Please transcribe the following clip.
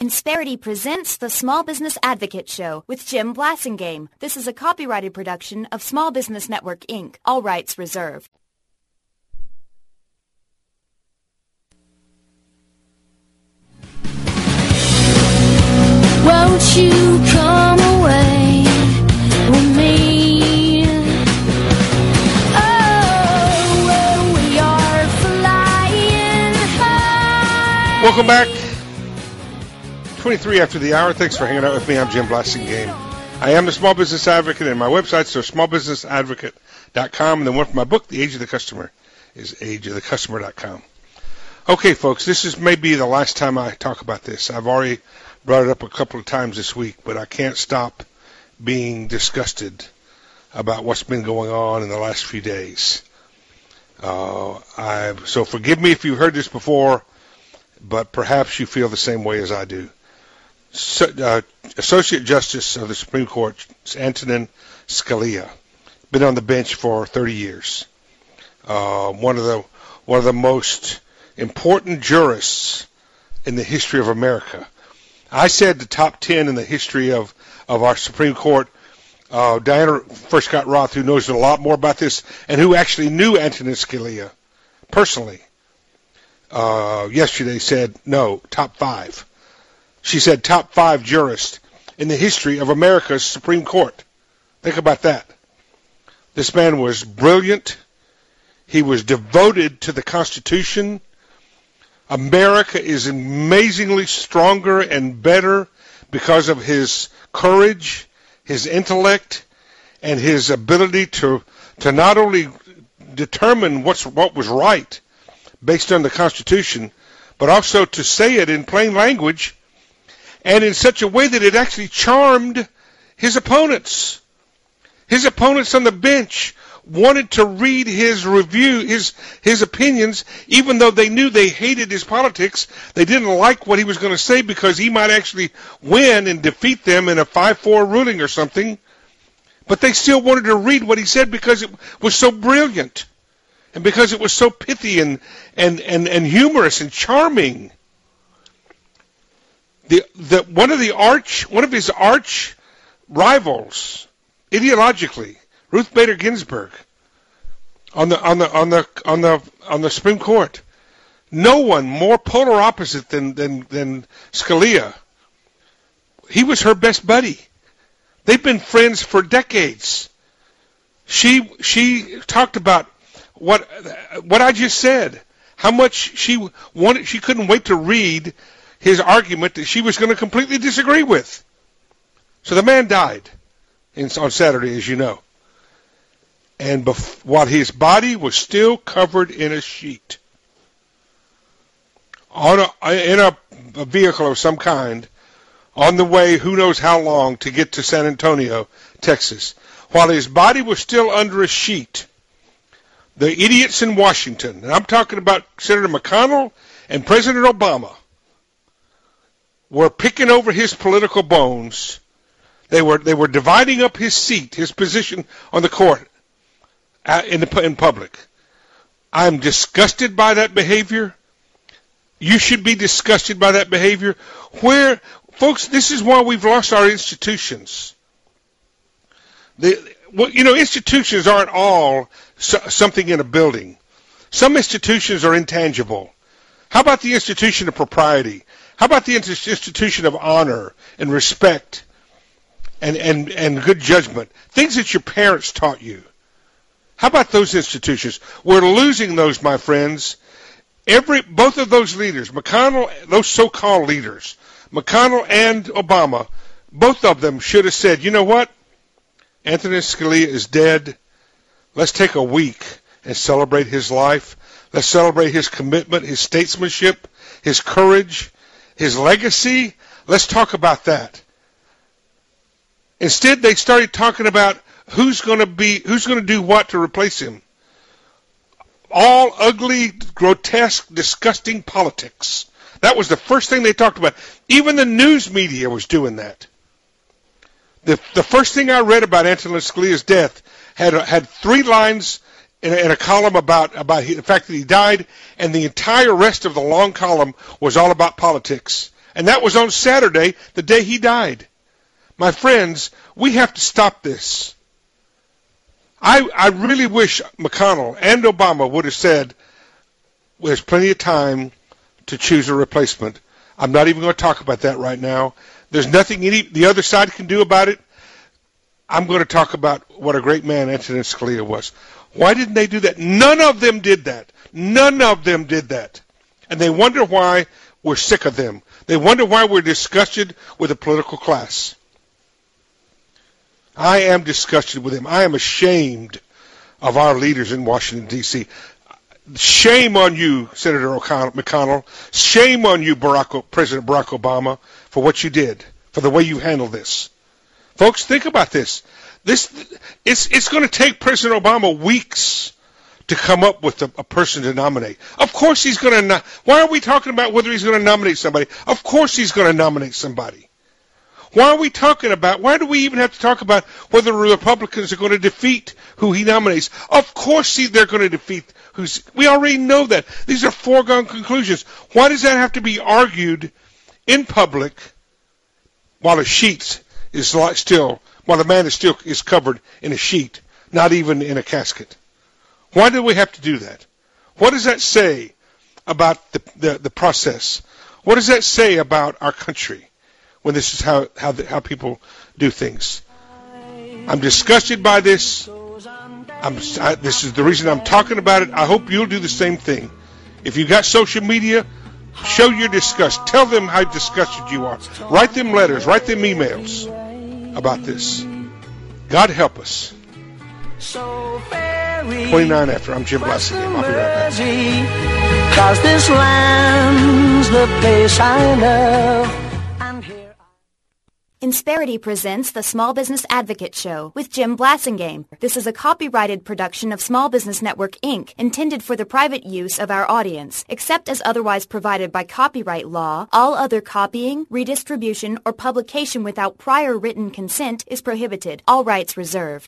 Insperity presents the Small Business Advocate Show with Jim Blasingame. This is a copyrighted production of Small Business Network, Inc. All rights reserved. Won't you come away with me? Oh, where we are flying high. Welcome back. 23 after the hour. Thanks for hanging out with me. I'm Jim Blasingame. I am the Small Business Advocate, and my website's smallbusinessadvocate.com. And the one for my book, The Age of the Customer, is ageofthecustomer.com. Okay, folks, this is maybe the last time I talk about this. I've already brought it up a couple of times this week, but I can't stop being disgusted about what's been going on in the last few days. So forgive me if you've heard this before, but perhaps you feel the same way as I do. Associate Justice of the Supreme Court, Antonin Scalia, been on the bench for 30 years. One of the most important jurists in the history of America. I said the top 10 in the history of our Supreme Court. Diana Furchtgott Roth, who knows a lot more about this and who actually knew Antonin Scalia personally, yesterday said no, top 5. She said top 5 jurists in the history of America's Supreme Court. Think about that. This man was brilliant. He was devoted to the Constitution. America is amazingly stronger and better because of his courage, his intellect, and his ability to not only determine what was right based on the Constitution, but also to say it in plain language and in such a way that it actually charmed his opponents. His opponents on the bench wanted to read his review, his opinions, even though they knew they hated his politics. They didn't like what he was going to say because he might actually win and defeat them in a 5-4 ruling or something. But they still wanted to read what he said because it was so brilliant and because it was so pithy and humorous and charming. One of his arch rivals, ideologically, Ruth Bader Ginsburg, on the Supreme Court. No one more polar opposite than Scalia. He was her best buddy. They've been friends for decades. She talked about what I just said. How much she couldn't wait to read his argument that she was going to completely disagree with. So the man died on Saturday, as you know. And while his body was still covered in a sheet, in a vehicle of some kind, on the way who knows how long to get to San Antonio, Texas, while his body was still under a sheet, the idiots in Washington, and I'm talking about Senator McConnell and President Obama, were picking over his political bones. They were dividing up his seat, his position on the court in public. I'm disgusted by that behavior. You should be disgusted by that behavior. Folks, this is why we've lost our institutions. Institutions aren't all something in a building. Some institutions are intangible. How about the institution of propriety? How about the institution of honor and respect and good judgment? Things that your parents taught you. How about those institutions? We're losing those, my friends. Both of those leaders, McConnell, those so-called leaders, McConnell and Obama, both of them should have said, you know what? Antonin Scalia is dead. Let's take a week and celebrate his life. Let's celebrate his commitment, his statesmanship, his courage, his legacy. Let's talk about that. Instead, they started talking about who's going to do what to replace him. All ugly, grotesque, disgusting politics. That was the first thing they talked about. Even the news media was doing that. The first thing I read about Antonin Scalia's death had 3 lines in a column about the fact that he died, and the entire rest of the long column was all about politics And that was on Saturday, the day he died. My friends, we have to stop this. I really wish McConnell and Obama would have said, there's plenty of time to choose a replacement. I'm not even going to talk about that right now. There's nothing the other side can do about it. I'm going to talk about what a great man Antonin Scalia was. Why didn't they do that? None of them did that. None of them did that. And they wonder why we're sick of them. They wonder why we're disgusted with the political class. I am disgusted with them. I am ashamed of our leaders in Washington, D.C. Shame on you, Senator McConnell. Shame on you, President Barack Obama, for what you did, for the way you handled this. Folks, think about this. It's going to take President Obama weeks to come up with a person to nominate. Of course he's going to. Why are we talking about whether he's going to nominate somebody? Of course he's going to nominate somebody. Why do we even have to talk about whether the Republicans are going to defeat who he nominates? Of course they're going to defeat we already know that. These are foregone conclusions. Why does that have to be argued in public while the man is covered in a sheet, not even in a casket? Why do we have to do that? What does that say about the process? What does that say about our country? When this is how people do things. I'm disgusted by this. This is the reason I'm talking about it. I hope you'll do the same thing. If you've got social media, show your disgust. Tell them how disgusted you are. Write them letters. Write them emails about this. God help us. 29 after. I'm Jim Blassingame. I'll be right back. 'Cause this land's the place I love. Insperity presents the Small Business Advocate Show with Jim Blassingame. This is a copyrighted production of Small Business Network, Inc., intended for the private use of our audience. Except as otherwise provided by copyright law, all other copying, redistribution, or publication without prior written consent is prohibited. All rights reserved.